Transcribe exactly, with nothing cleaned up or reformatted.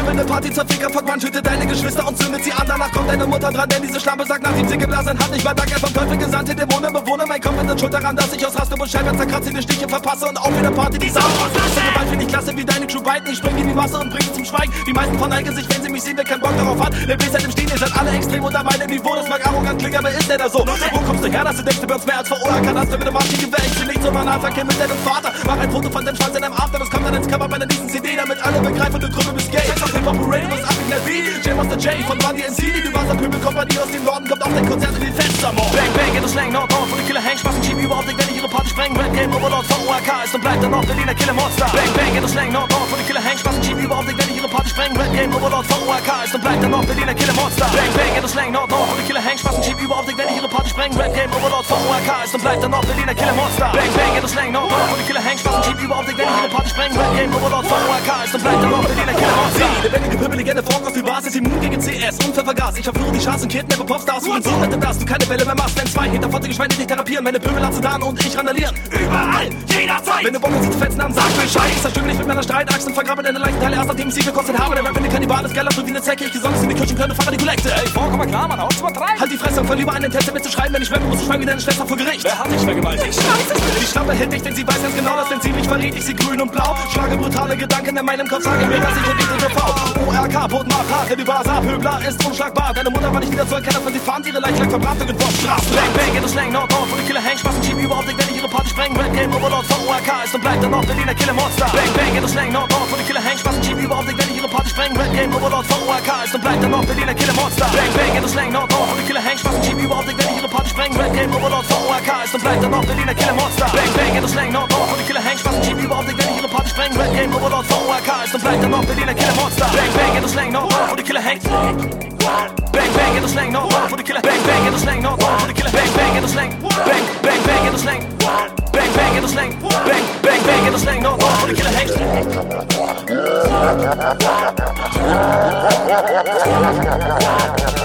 will ne Party zur Ficker, fuck man, tötet deine Geschwister und zündet sie an. Danach kommt deine Mutter dran, denn diese Schlampe sagt, nachdem sie geblasen hat, ich war dankbar vom Teufel gesandte Dämonen bewohne mein Kopf mit der Schuld daran, dass ich ausraste und Scheiben zerkratze, die Stiche verpasse und auch wieder Party, die Sau. Gewalt finde ich klasse wie deine True Bite, ich spring in die Masse und bring sie zum Schweigen. Die meisten verneigen sich, wenn sie mich sehen, wer keinen Bock darauf hat. Der Bass im Stehen, ihr seid alle extrem unter meinem Niveau, das mag arrogant klingen, aber ist der da so? Wo kommst du her, dass du denkst, du wirst mehr als vor Ohr? Kann das, wenn du machst, die Gewehr, ich bin nicht so Bananenverkehr mit deinem Vater. Mach ein Foto von dem Schwanz in deinem After, das kommt dann ins Cover bei der nächsten C D, damit alle begreifen, du Krümmel bist gay. Sex auf Hip-Hop Parade, was ab in der B. J-Master J von Run D M C, die Wasserpöbel-Kompanie aus dem Norden kommt auf dein Konzert in die Fenstermord. Bang, bang, in der Slang, Nord, Nord, von der Killer Hang, Spaß und Schieben über Optik, wenn ich ihre Party spreng. Rap Game, Overlord, V O R K ist und bleibt dann noch Berliner Killer Monster. Bang, bang, in der Slang, Nord, Nord, von der Killer Hang, Spaß und Schieben über Optik, wenn ich ihre Party spreng. Rap Game, Overlord, V O R K ist und bleibt dann noch Berliner Killer Monster. Bang, bang, in der Slang, Nord, Nord, von der Killer Hang, Spaß und Schieben über Optik, wenn ich ihre Party spreng. Rap Game, Overlord, V O R K ist und bleibt dann noch Berliner Killer Monster. Bang, bang, in der Slang, Nord, Nord, von der Killer Hang, Spaß und Schieben über Optik, wenn ich ihre Party spreng. Rap Game, Overlord, V O R K ist und bleibt dann noch Berliner Killer Monster. Sie, lebendige Pöbel-Legende, Frog auf die Basis, immun gegen C S, Unfallvergas. Ich verfluche die Chancen, kidnappe Popstars, und so mit dem das, du keine Bälle mehr machst, wenn zwei hinterfotzige Schweine dich therapieren, meine Pöbel abzudan und ich randalieren. Überall, jederzeit. Wenn du Bock hast, sie zu fetzen haben, sag Bescheid. Ich zerstücke dich mit meiner Streitaxt und vergrabe deine leichten Teile erst nachdem ich sie gekostet habe. Der Rap in den Kannibal ist geiler, so wie eine Zecke. Ich gesondert in die Küche, könnte Fahrer die Kollekte. Ey, boah, komm mal klar, Mann, aus übertreiben. Halt die Fresse und voll lieber einen Test mitzuschreiben, wenn ich rappe, muss ich schweigen wie deine Schwester vor Gericht. Wer hat dich vergewaltigt? Die Schlampe hält dich, denn sie weiß ganz genau, dass wenn sie mich verrät, ich sie grün und blau. Schlage brutale Gedanken in meinem Kopf, sage mir, dass ich in die T V. O R K, Boden macht hart, der Übersar, Pöbler ist unschlagbar. Deine Mutter war nicht wieder zu erkennen, wenn sie fahren, ihre Leiche lag verbrannt und entworfen Straßen. Bang, bang, in der Slang, Nord, Nord, von der Killer Hang, Spaß und Schieben über Optik, wenn ich ihre Party spreng. Rap Game, Overlord, V O R K ist und bleibt dann noch Berliner Killer Monster. Bang, bang, in der Slang, Nord, Nord, von der Killer Hang, Spaß und Schieben über Optik, wenn ich ihre Party spreng. Rap Game, Overlord, V O R K ist und bleibt dann noch Berliner Killer Monster. Bang, bang, in der Slang, Nord, Nord, von der Killer Hang, Spaß und Schieben über Optik, wenn ich ihre Party spreng. Rap Game, Overlord, V O R K ist und bleibt dann noch Berliner Killer Monster. Bang, bang, in der Slang, Nord, Nord, von der Killer Hang, Spaß und Schieben über Optik, wenn ich ihre Party spreng. Rap Game, Overlord, V O R K ist und bleibt dann noch Berliner Killer Monster. Bang, bang, in der Slang, Nord, Nord, von der Killer Hang. Bang, bang, in der Slang, Nord, Nord, von der Killer. Bang, bang, in der Slang, Nord, Nord, von der Killer. Bang, bang, in der Slang. Bang, bang, bang, in der Slang. Bang, bang, in der Slang. Bang, bang, bang, in der Slang, Nord, Nord, von der Killer Hang.